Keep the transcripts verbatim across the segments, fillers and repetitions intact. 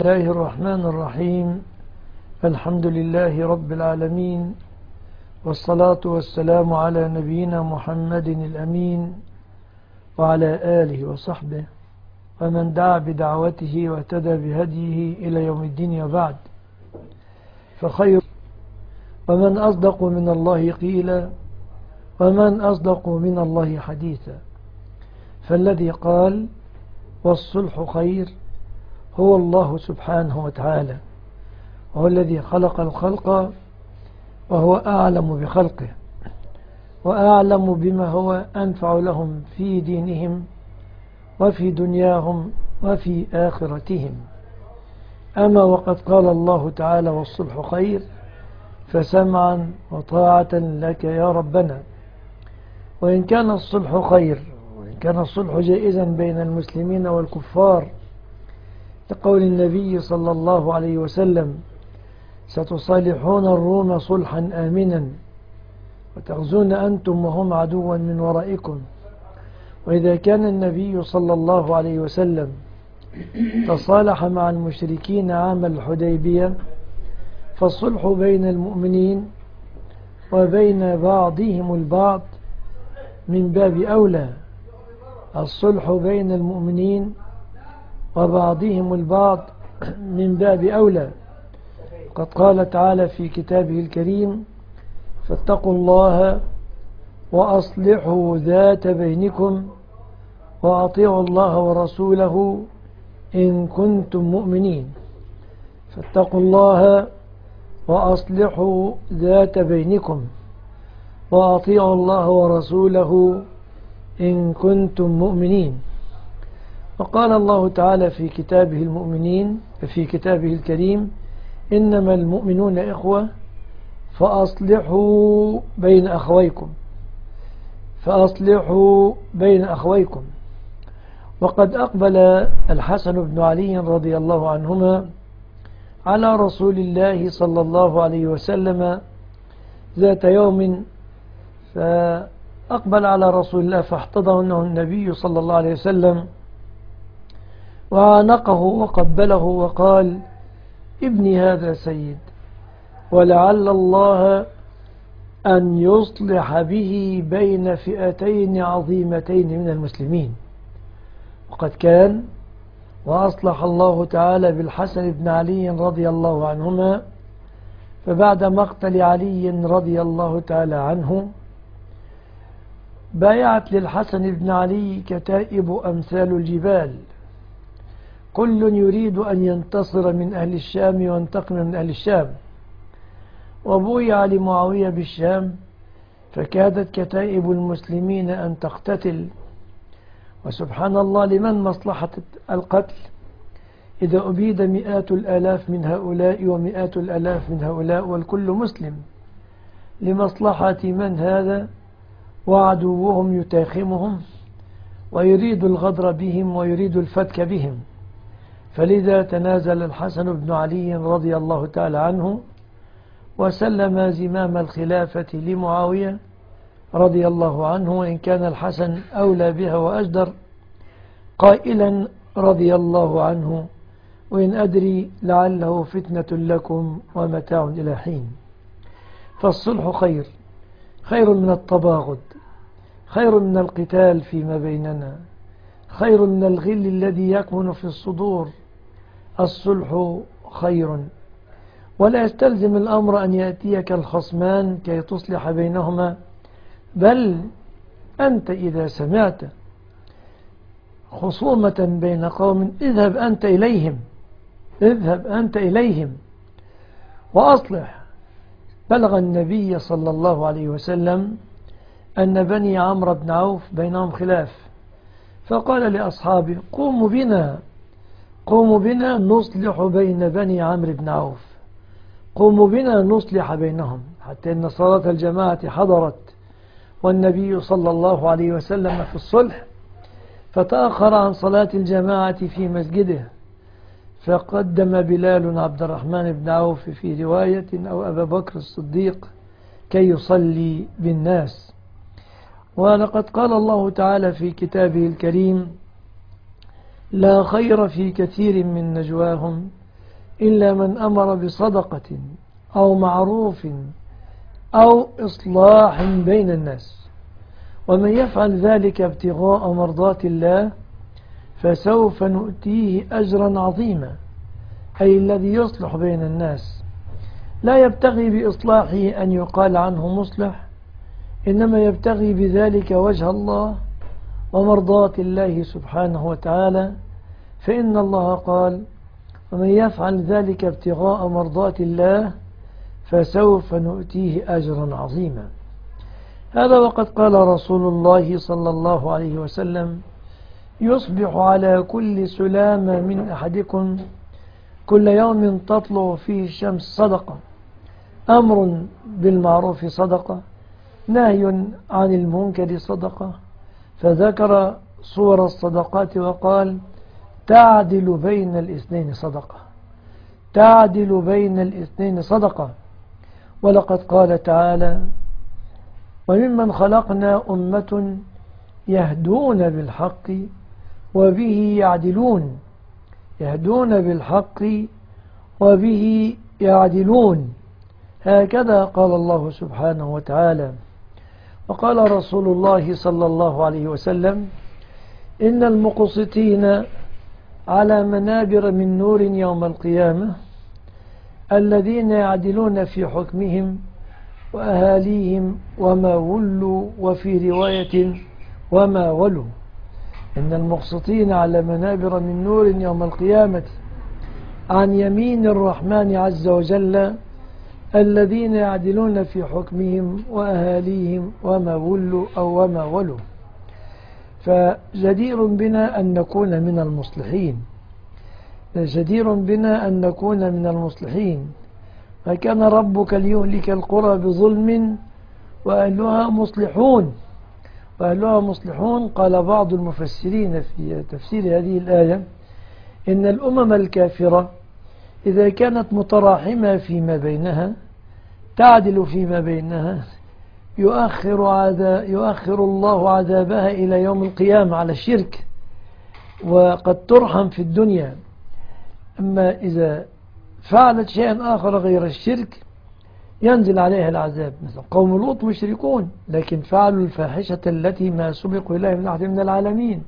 الله الرحمن الرحيم. الحمد لله رب العالمين، والصلاة والسلام على نبينا محمد الأمين وعلى آله وصحبه ومن دعا بدعوته واهتدى بهديه إلى يوم الدين، وبعد. فخير ومن أصدق من الله قيلا ومن أصدق من الله حديثا، فالذي قال والصلح خير هو الله سبحانه وتعالى، وهو الذي خلق الخلق وهو أعلم بخلقه وأعلم بما هو أنفع لهم في دينهم وفي دنياهم وفي آخرتهم. أما وقد قال الله تعالى والصلح خير، فسمعا وطاعة لك يا ربنا. وإن كان الصلح خير، وإن كان الصلح جائزا بين المسلمين والكفار، لقول النبي صلى الله عليه وسلم: ستصالحون الروم صلحا آمنا وتغزون أنتم وهم عدوا من ورائكم. وإذا كان النبي صلى الله عليه وسلم تصالح مع المشركين عام الحديبية، فالصلح بين المؤمنين وبين بعضهم البعض من باب أولى. الصلح بين المؤمنين وبعضهم البعض من باب أولى. قد قال تعالى في كتابه الكريم: فاتقوا الله وأصلحوا ذات بينكم وأطيعوا الله ورسوله إن كنتم مؤمنين. فاتقوا الله وأصلحوا ذات بينكم وأطيعوا الله ورسوله إن كنتم مؤمنين. وقال الله تعالى في كتابه المؤمنين في كتابه الكريم: إنما المؤمنون إخوة فأصلحوا بين أخويكم فأصلحوا بين أخويكم. وقد أقبل الحسن بن علي رضي الله عنهما على رسول الله صلى الله عليه وسلم ذات يوم، فأقبل على رسول الله فاحتضنه النبي صلى الله عليه وسلم وعانقه وقبله وقال: ابني هذا سيد، ولعل الله أن يصلح به بين فئتين عظيمتين من المسلمين. وقد كان وأصلح الله تعالى بالحسن بن علي رضي الله عنهما، فبعد مقتل علي رضي الله تعالى عنه بايعت للحسن بن علي كتائب أمثال الجبال، كل يريد أن ينتصر من أهل الشام وينتقم من أهل الشام. وبويع لمعاوية بالشام، فكادت كتائب المسلمين أن تقتتل. وسبحان الله، لمن مصلحة القتل إذا أبيد مئات الآلاف من هؤلاء ومئات الآلاف من هؤلاء والكل مسلم؟ لمصلحة من هذا؟ وعدوهم يتاخمهم ويريد الغدر بهم ويريد الفتك بهم. فلذا تنازل الحسن بن علي رضي الله تعالى عنه وسلم زمام الخلافة لمعاوية رضي الله عنه، وإن كان الحسن أولى بها وأجدر، قائلا رضي الله عنه: وإن أدري لعله فتنة لكم ومتاع إلى حين. فالصلح خير، خير من التباغض، خير من القتال فيما بيننا، خير من الغل الذي يكمن في الصدور. الصلح خير، ولا يستلزم الأمر أن يأتيك الخصمان كي تصلح بينهما، بل أنت إذا سمعت خصومة بين قوم اذهب أنت إليهم اذهب أنت إليهم وأصلح. بلغ النبي صلى الله عليه وسلم أن بني عمرو بن عوف بينهم خلاف، فقال لأصحابه: قوموا بنا قوموا بنا نصلح بين بني عمرو بن عوف، قوموا بنا نصلح بينهم. حتى إن صلاة الجماعة حضرت والنبي صلى الله عليه وسلم في الصلح، فتأخر عن صلاة الجماعة في مسجده، فقدم بلال عبد الرحمن بن عوف في رواية أو أبا بكر الصديق كي يصلي بالناس. ولقد قال الله تعالى في كتابه الكريم: لا خير في كثير من نجواهم إلا من أمر بصدقة أو معروف أو إصلاح بين الناس، ومن يفعل ذلك ابتغاء مرضات الله فسوف نؤتيه أجرا عظيما، أي الذي يصلح بين الناس لا يبتغي بإصلاحه أن يقال عنه مصلح، إنما يبتغي بذلك وجه الله ومرضات الله سبحانه وتعالى، فإن الله قال: ومن يفعل ذلك ابتغاء مرضات الله فسوف نؤتيه أجرا عظيما. هذا وقد قال رسول الله صلى الله عليه وسلم: يصبح على كل سلامة من أحدكم كل يوم تطلع فيه الشمس صدقة، أمر بالمعروف صدقة، نهي عن المنكر صدقة، فذكر صور الصدقات وقال: تعدل بين الاثنين صدقة، تعدل بين الاثنين صدقة. ولقد قال تعالى: وممن خلقنا أمة يهدون بالحق وبه يعدلون، يهدون بالحق وبه يعدلون، هكذا قال الله سبحانه وتعالى. وقال رسول الله صلى الله عليه وسلم: إن المقسطين على منابر من نور يوم القيامة الذين يعدلون في حكمهم وأهاليهم وما ولوا، وفي رواية وما ولوا. إن المقسطين على منابر من نور يوم القيامة عن يمين الرحمن عز وجل الذين يعدلون في حكمهم وأهاليهم وما ولوا أو وما ولوا. فجدير بنا أن نكون من المصلحين، جدير بنا أن نكون من المصلحين. فكان ربك ليهلك القرى بظلم وأهلها مصلحون، وأهلها مصلحون. قال بعض المفسرين في تفسير هذه الآية: إن الأمم الكافرة إذا كانت متراحمة فيما بينها تعدل فيما بينها يؤخر, عذاب يؤخر الله عذابها إلى يوم القيامة على الشرك، وقد ترحم في الدنيا. أما إذا فعلت شيئا آخر غير الشرك ينزل عليها العذاب. مثل قوم لوط مشركون لكن فعلوا الفاحشة التي ما سبقوا إليها من أحد من العالمين.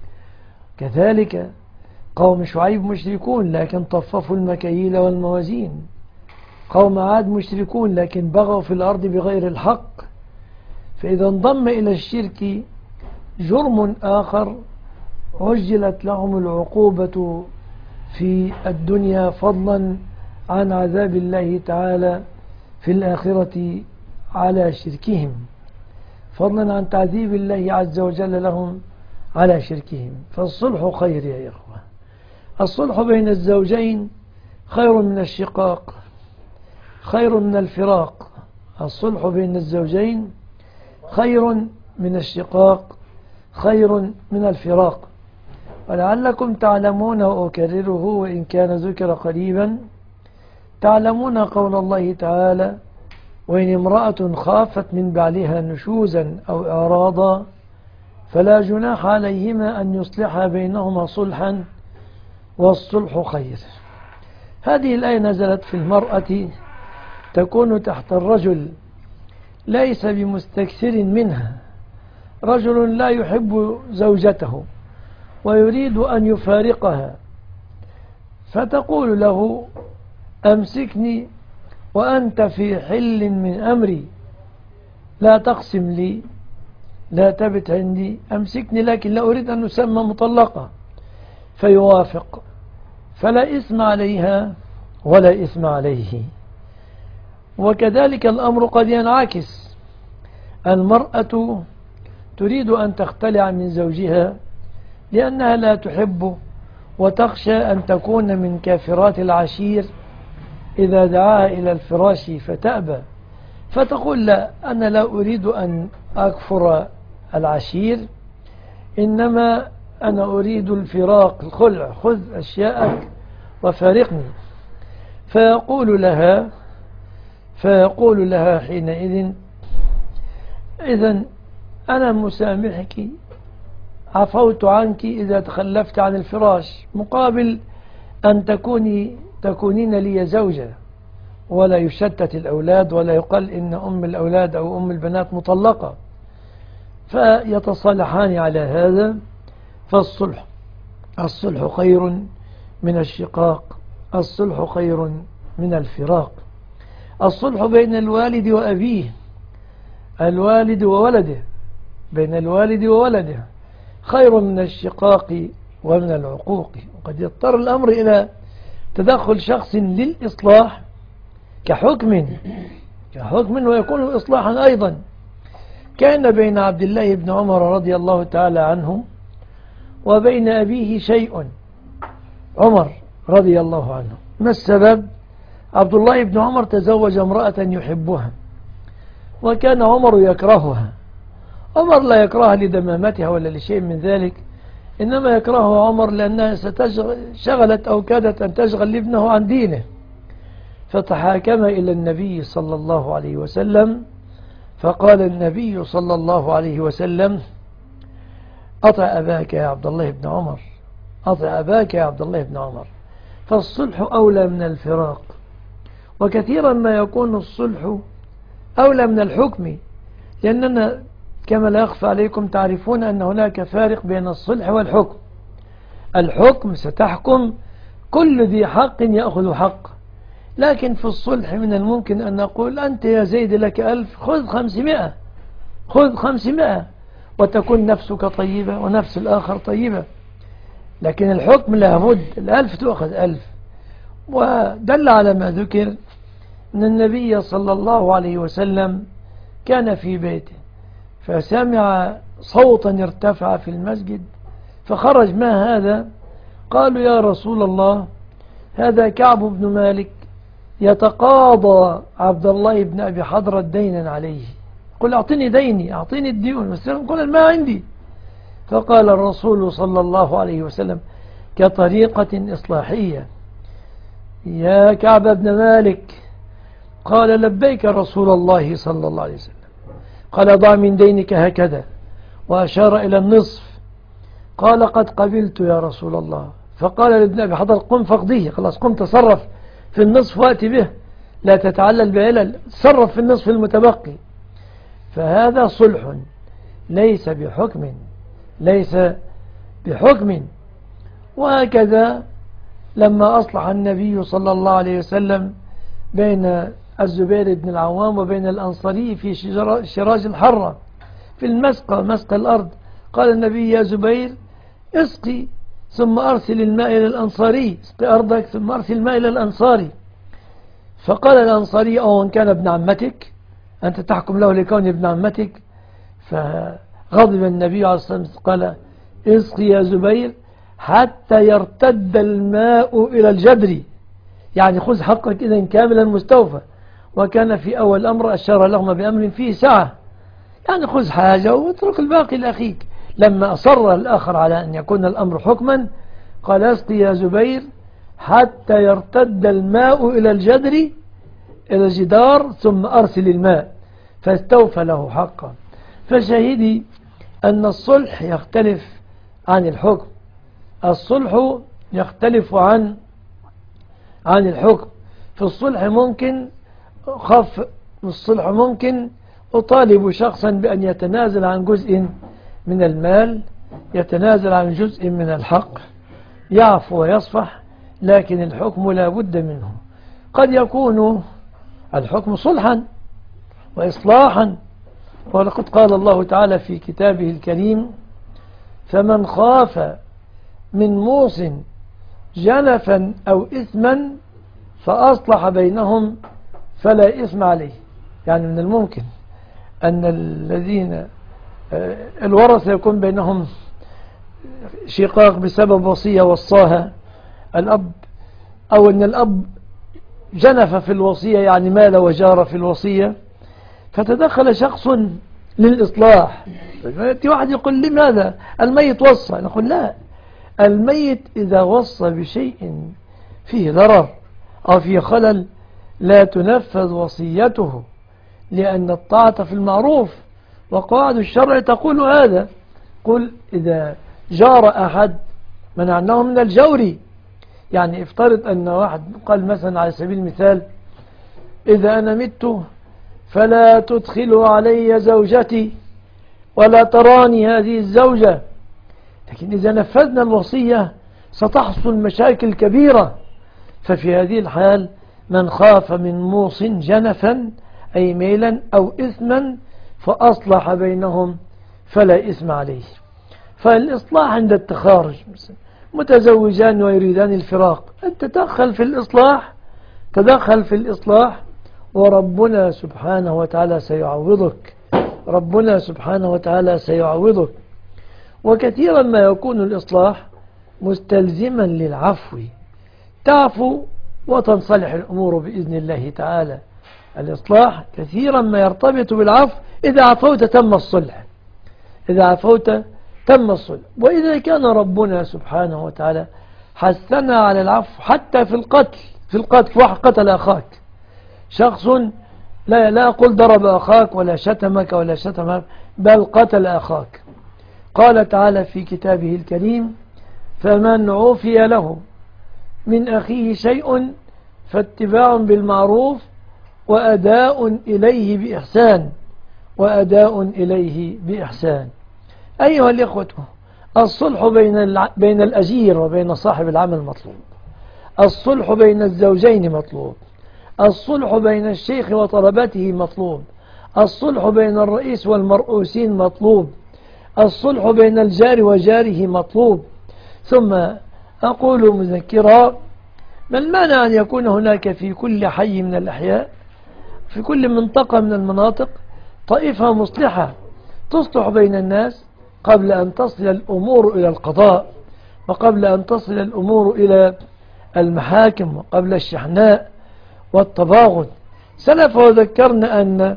كذلك قوم شعيب مشركون لكن طففوا المكاييل والموازين. قوم عاد مشركون لكن بغوا في الأرض بغير الحق. فإذا انضم إلى الشرك جرم آخر عجلت لهم العقوبة في الدنيا فضلا عن عذاب الله تعالى في الآخرة على شركهم، فضلا عن تعذيب الله عز وجل لهم على شركهم. فالصلح خير يا إخوة، الصلح بين الزوجين خير من الشقاق، خير من الفراق. الصلح بين الزوجين خير من الشقاق، خير من الفراق. ولعلكم تعلمون، وأكرره وإن كان ذكر قريبا، تعلمون قول الله تعالى: وإن امرأة خافت من بعلها نشوزا أو إعراضا فلا جناح عليهما أن يصلحا بينهما صلحا والصلح خير. هذه الآية نزلت في المرأة تكون تحت الرجل ليس بمستكثر منها، رجل لا يحب زوجته ويريد أن يفارقها، فتقول له: أمسكني وأنت في حل من أمري، لا تقسم لي، لا تبت عندي، أمسكني لكن لا أريد أن نسمى مطلقة. فيوافق، فلا إثم عليها ولا إثم عليه. وكذلك الأمر قد ينعكس، المرأة تريد أن تختلع من زوجها لأنها لا تحبه وتخشى أن تكون من كافرات العشير إذا دعاها إلى الفراش فتأبى، فتقول: لا، أنا لا أريد أن أكفر العشير، إنما أنا أريد الفراق، الخلع، خذ أشياءك وفارقني. فيقول لها فيقول لها حينئذ: إذن أنا مسامحك، عفوت عنك إذا تخلفت عن الفراش، مقابل أن تكوني تكونين لي زوجة، ولا يشتت الأولاد ولا يقال إن أم الأولاد أو أم البنات مطلقة، فيتصالحان على هذا. فالصلح الصلح خير من الشقاق، الصلح خير من الفراق. الصلح بين الوالد وأبيه، الوالد وولده، بين الوالد وولده خير من الشقاق ومن العقوق. وقد يضطر الأمر إلى تدخل شخص للإصلاح كحكم كحكم ويكون إصلاحا أيضا. كان بين عبد الله بن عمر رضي الله تعالى عنه وبين أبيه شيء. عمر رضي الله عنه، ما السبب؟ عبد الله بن عمر تزوج امرأة يحبها، وكان عمر يكرهها. عمر لا يكرهها لدمامتها ولا لشيء من ذلك، إنما يكرهها عمر لأنها ستشغلت أو كادت أن تشغل ابنه عن دينه. فتحاكم إلى النبي صلى الله عليه وسلم، فقال النبي صلى الله عليه وسلم: أطع أباك يا عبد الله بن عمر، أطع أباك يا عبد الله بن عمر. فالصلح أولى من الفراق، وكثيرا ما يكون الصلح أولى من الحكم، لأننا كما لا يخفى عليكم تعرفون أن هناك فارق بين الصلح والحكم. الحكم ستحكم كل ذي حق يأخذ حق، لكن في الصلح من الممكن أن نقول: أنت يا زيد لك ألف، خذ خمسمائة، خذ خمسمائة، وتكون نفسك طيبة ونفس الآخر طيبة. لكن الحكم لابد الألف تأخذ ألف. ودل على ما ذكر أن النبي صلى الله عليه وسلم كان في بيته، فسمع صوتا ارتفع في المسجد، فخرج: ما هذا؟ قالوا: يا رسول الله، هذا كعب بن مالك يتقاضى عبد الله بن أبي حضرة دينا عليه. قل: أعطني ديني، أعطني الديون. بس قل: ما عندي. فقال الرسول صلى الله عليه وسلم كطريقة إصلاحية: يا كعب بن مالك. قال: لبيك رسول الله صلى الله عليه وسلم. قال: ضع من دينك هكذا، وأشار إلى النصف. قال: قد قبلت يا رسول الله. فقال لابن أبي حضر: قم فقضيه، خلاص قم تصرف في النصف وأتي به، لا تتعلل بعلل، تصرف في النصف المتبقي. فهذا صلح ليس بحكم، ليس بحكم. وهكذا لما أصلح النبي صلى الله عليه وسلم بين الزبير بن العوام وبين الأنصاري في شراج الحرة في المسقى، مسقى الأرض، قال النبي: يا زبير، اسقي ثم أرسل الماء إلى الأنصاري، اسقي أرضك ثم أرسل الماء إلى الأنصاري. فقال الأنصاري: أو إن كان ابن عمتك، أنت تحكم له لكون ابن عمتك. فغضب النبي عليه الصلاة والسلام قال: اسقي يا زبير حتى يرتد الماء إلى الجدر، يعني خذ حقك إذن كاملا مستوفى. وكان في أول الأمر أشار لهما بأمر فيه سعة، يعني خذ حاجة واترك الباقي لأخيك. لما أصر الآخر على أن يكون الأمر حكما قال: اسقي يا زبير حتى يرتد الماء إلى الجدر، إلى الجدار، ثم أرسل الماء. فاستوفى له حقا. فشهدي أن الصلح يختلف عن الحكم، الصلح يختلف عن عن الحكم. في الصلح ممكن خف الصلح ممكن أطالب شخصا بأن يتنازل عن جزء من المال، يتنازل عن جزء من الحق، يعفو ويصفح. لكن الحكم لا بد منه. قد يكون الحكم صلحا وإصلاحا، ولقد قال الله تعالى في كتابه الكريم: فمن خاف من موص جنفا أو إثما فأصلح بينهم فلا إثم عليه. يعني من الممكن أن الذين الورثة يكون بينهم شقاق بسبب وصية وصاها الأب، أو أن الأب جنف في الوصية، يعني مال وجار في الوصية، فتدخل شخص للإصلاح. يأتي واحد يقول: لماذا الميت وصى؟ نقول: لا، الميت إذا وصى بشيء فيه ضرر أو فيه خلل لا تنفذ وصيته، لأن الطاعة في المعروف، وقواعد الشرع تقول هذا. قل: إذا جار أحد منعناه من الجور، يعني افترض أن واحد قال مثلا على سبيل المثال: إذا أنا مت فلا تدخلوا علي زوجتي ولا تراني هذه الزوجة. لكن إذا نفذنا الوصية ستحصل مشاكل كبيرة. ففي هذه الحال من خاف من موص جنفا أي ميلا أو إثما فأصلح بينهم فلا إثم عليه. فالإصلاح عند التخارج، متزوجان ويريدان الفراق، أن تدخل في الإصلاح، تدخل في الإصلاح وربنا سبحانه وتعالى سيعوضك، ربنا سبحانه وتعالى سيعوضك. وكثيرا ما يكون الإصلاح مستلزما للعفو، تعفو وتنصلح الأمور بإذن الله تعالى. الإصلاح كثيرا ما يرتبط بالعفو، إذا عفوت تم الصلح، إذا عفوت تم الصلح. وإذا كان ربنا سبحانه وتعالى حثنا على العفو حتى في القتل، في القتل واحد قتل أخاك، شخص لا لا أقول ضرب أخاك ولا شتمك ولا شتمك، بل قتل أخاك. قال تعالى في كتابه الكريم: فمن عفي له من أخيه شيء فاتباع بالمعروف وأداء إليه بإحسان، وأداء إليه بإحسان. أيها الإخوة، الصلح بين بين الأجير وبين صاحب العمل مطلوب، الصلح بين الزوجين مطلوب، الصلح بين الشيخ وطلبته مطلوب، الصلح بين الرئيس والمرؤوسين مطلوب، الصلح بين الجار وجاره مطلوب. ثم أقول مذكرا: ما المانع أن يكون هناك في كل حي من الأحياء، في كل منطقة من المناطق، طائفة مصلحة تصلح بين الناس قبل أن تصل الأمور إلى القضاء، وقبل أن تصل الأمور إلى المحاكم، وقبل الشحناء والتباغض. سلف وذكرنا أن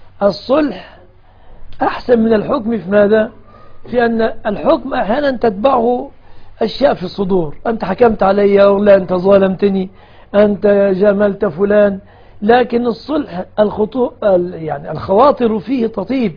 الصلح أحسن من الحكم في ماذا؟ في أن الحكم أحيانا تتبعه أشياء في الصدور، أنت حكمت علي ولا أنت ظالمتني، أنت جاملت فلان. لكن الصلح الخطو يعني الخواطر فيه تطيب.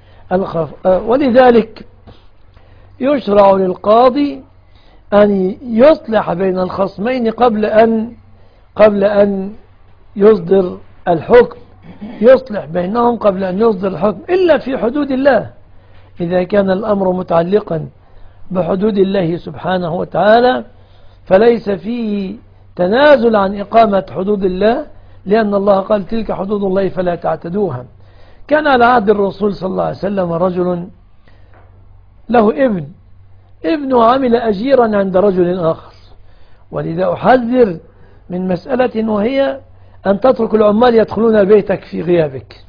ولذلك يشرع للقاضي أن يصلح بين الخصمين قبل أن قبل أن يصدر الحكم، يصلح بينهم قبل أن يصدر الحكم، إلا في حدود الله. إذا كان الأمر متعلقا بحدود الله سبحانه وتعالى فليس فيه تنازل عن إقامة حدود الله، لأن الله قال: تلك حدود الله فلا تعتدوها. كان على عهد الرسول صلى الله عليه وسلم رجل له ابن، ابنه عمل أجيرا عند رجل آخر، ولذا أحذر من مسألة، وهي أن تترك العمال يدخلون بيتك في غيابك.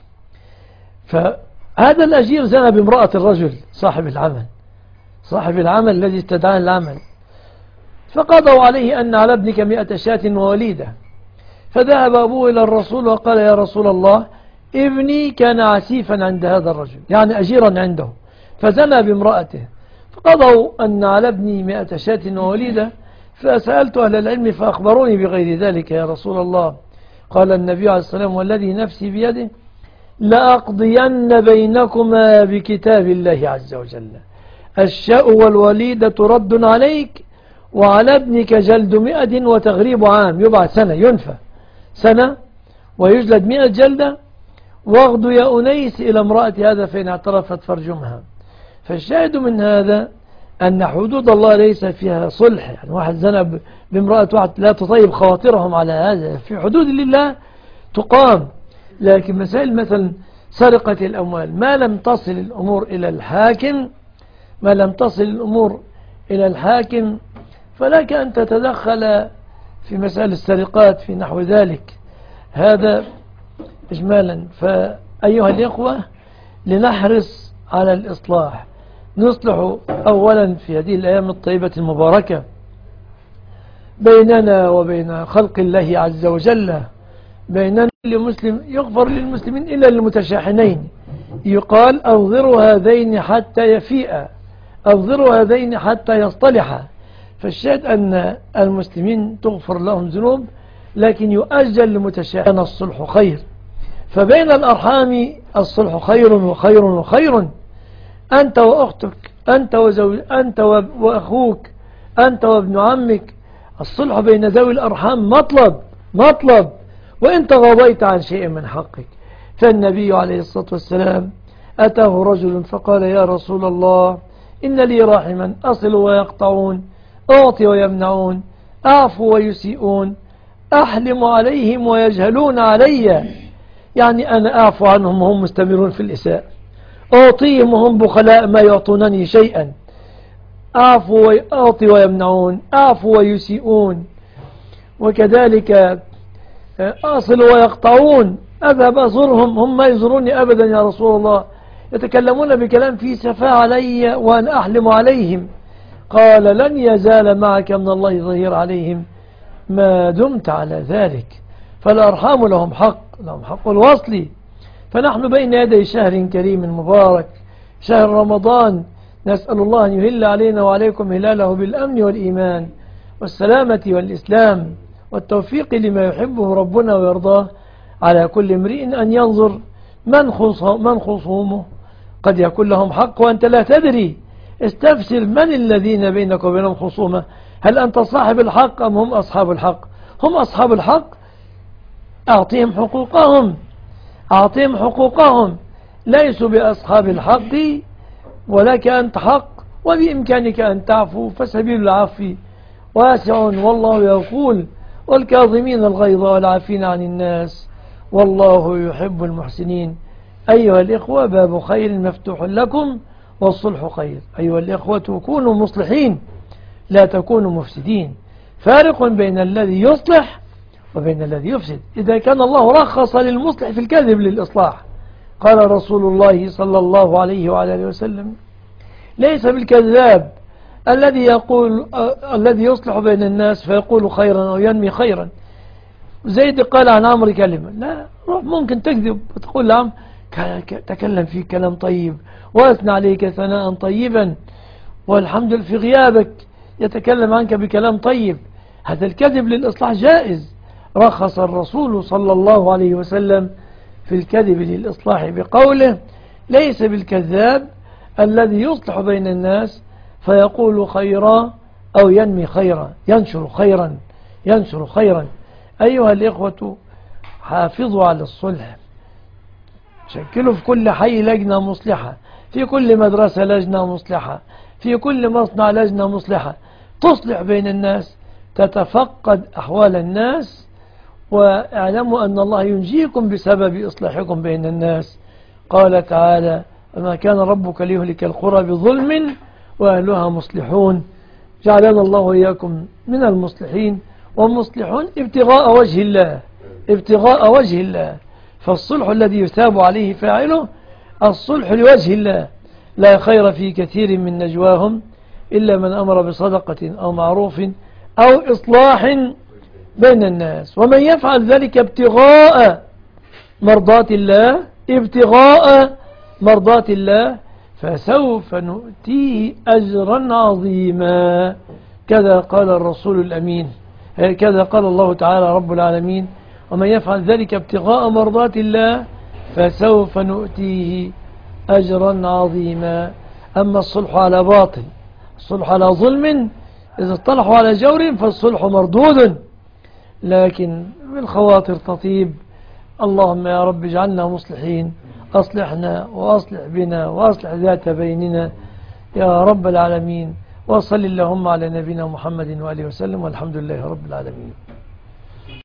فهذا الأجير زنى بامرأة الرجل صاحب العمل، صاحب العمل الذي استدعى العمل، فقضوا عليه أن على ابنك مئة شاة ووليدة. فذهب أبوه إلى الرسول وقال: يا رسول الله، ابني كان عسيفا عند هذا الرجل، يعني أجيرا عنده، فزنى بامرأته، فقضوا أن على ابني مئة شاة ووليدة. فسألت أهل العلم فأخبروني بغير ذلك يا رسول الله. قال النبي عليه الصلاة والسلام: والذي نفسي بيده لأقضين بينكما بكتاب الله عز وجل، الشاء والوليدة رد عليك، وعلى ابنك جلد مئة وتغريب عام، يبعث سنة، ينفى سنة ويجلد مئة جلدة. واغدو يا أنيس إلى امرأة هذا فإن اعترفت فارجمها. فالشاهد من هذا أن حدود الله ليس فيها صلح، يعني واحد زنى بامرأة واحد لا تطيب خواطرهم على هذا، في حدود الله تقام. لكن مسائل مثلا سرقة الأموال، ما لم تصل الأمور إلى الحاكم، ما لم تصل الأمور إلى الحاكم فلك أن تتدخل في مسائل السرقات في نحو ذلك. هذا إجمالا. فأيها الإخوة، لنحرص على الإصلاح، نصلح أولا في هذه الأيام الطيبة المباركة بيننا وبين خلق الله عز وجل، بيننا لمسلم يغفر للمسلمين إلا للمتشاحنين، يقال: أنظروا هذين حتى يفيئا، أنظروا هذين حتى يصطلحا. فالشاهد أن المسلمين تغفر لهم ذنوب، لكن يؤجل للمتشاحن الصلح خير. فبين الأرحام الصلح خير وخير وخير. أنت وأختك، أنت وزوج، أنت وأخوك، أنت وابن عمك، الصلح بين ذوي الأرحام مطلب مطلب وإن تغاضيت عن شيء من حقك. فالنبي عليه الصلاة والسلام أتاه رجل فقال يا رسول الله إن لي رحما أصل ويقطعون، أعطي ويمنعون، أعفو ويسيئون، أحلم عليهم ويجهلون علي. يعني أنا أعفو عنهم وهم مستمرون في الإساءة، أعطيهم وهم بخلاء ما يعطونني شيئا، أعفو وأعطي ويمنعون، أعفو ويسيئون. وكذلك أصل ويقطعون، أذهب أزورهم هم ما يزوروني أبدا يا رسول الله، يتكلمون بكلام فيه سفاة علي وأنا أحلم عليهم. قال لن يزال معك من الله ظهير عليهم ما دمت على ذلك. فالأرحام لهم حق، لهم حق الوصل. فنحن بين يدي شهر كريم مبارك، شهر رمضان، نسأل الله أن يهل علينا وعليكم هلاله بالأمن والإيمان والسلامة والإسلام والتوفيق لما يحبه ربنا ويرضاه. على كل امرئ أن ينظر من من خصومه، قد يكون لهم حق وأنت لا تدري. استفسر من الذين بينك وبينهم خصومة، هل أنت صاحب الحق أم هم أصحاب الحق؟ هم أصحاب الحق، أعطيهم حقوقهم، أعطيهم حقوقهم. ليسوا بأصحاب الحق ولك أنت حق، وبإمكانك أن تعفو، فسبيل العفو واسع والله يقول والكاظمين الغيظ والعافين عن الناس والله يحب المحسنين. أيها الإخوة باب خير مفتوح لكم والصلح خير. أيها الإخوة كونوا مصلحين لا تكونوا مفسدين. فارق بين الذي يصلح وبين الذي يفسد. إذا كان الله رخص للمصلح في الكذب للإصلاح، قال رسول الله صلى الله عليه وعلى آله وسلم ليس بالكذاب الذي يقول الذي يصلح بين الناس فيقول خيرا أو ينمي خيرا. زيد قال عن عمرو كلمة، لا روح ممكن تكذب وتقول لعم تكلم فيه كلام طيب وأثنى عليك ثناء طيبا والحمد لله في غيابك يتكلم عنك بكلام طيب. هذا الكذب للإصلاح جائز. رخص الرسول صلى الله عليه وسلم في الكذب للإصلاح بقوله ليس بالكذاب الذي يصلح بين الناس فيقول خيرا أو ينمي خيرا، ينشر خيرا ينشر خيرا. أيها الإخوة حافظوا على الصلح، شكلوا في كل حي لجنة مصلحة، في كل مدرسة لجنة مصلحة، في كل مصنع لجنة مصلحة تصلح بين الناس، تتفقد أحوال الناس، واعلموا أن الله ينجيكم بسبب إصلاحكم بين الناس. قال تعالى وما كان ربك ليهلك القرى بظلم وأهلها مصلحون. جعلنا الله وإياكم من المصلحين، والمصلحون ابتغاء وجه الله، ابتغاء وجه الله. فالصلح الذي يثاب عليه فاعله الصلح لوجه الله. لا خير في كثير من نجواهم إلا من أمر بصدقة أو معروف أو إصلاح بين الناس، ومن يفعل ذلك ابتغاء مرضات الله ابتغاء مرضات الله فسوف نؤتيه أجرا عظيما. كذا قال الرسول الأمين، كذا قال الله تعالى رب العالمين ومن يفعل ذلك ابتغاء مرضات الله فسوف نؤتيه أجرا عظيما. أما الصلح على باطل، الصلح على ظلم، إذا اصطلحوا على جور فالصلح مردود، لكن بالخواطر تطيب. اللهم يا رب اجعلنا مصلحين، أصلحنا وأصلح بنا وأصلح ذات بيننا يا رب العالمين. وصل اللهم على نبينا محمد وآله وسلم والحمد لله رب العالمين.